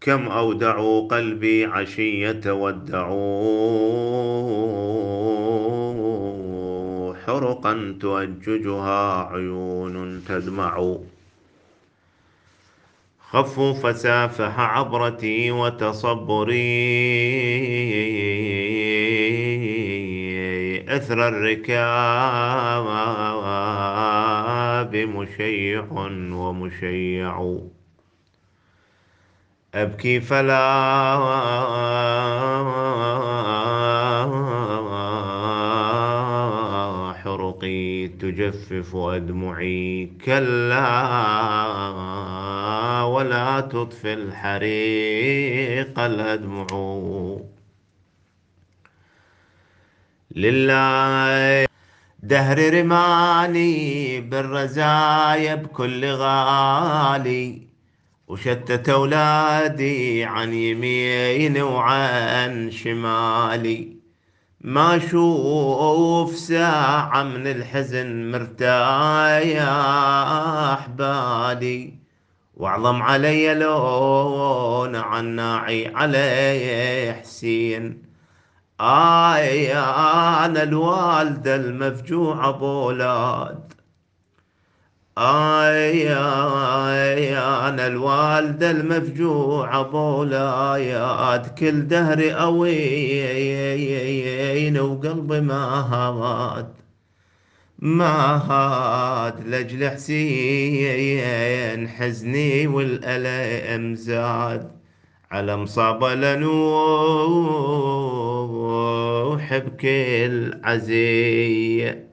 كم أودعوا قلبي عشية ودعوا حرقا تؤججها عيون تدمع. خفوا فسافح عبرتي وتصبري أثر الركاب مشيع ومشيع. أبكي فلا حرقي تجفف أدمعي، كلا ولا تطفي الحريق الأدمع. لله دهر رماني بالرزايا بكل غالي، وشتت أولادي عن يمين وعن شمالي. ما أشوف ساعة من الحزن مرتاح بالي، واعظم علي لون عناعي علي حسين. أنا الوالدة المفجوعة بولاد، أنا الوالدة المفجوعة بولايات، كل دهري أوين وقلبي ما هاد لأجل حسين حزني والألم زاد. على مصابة لنوح بكل عزية.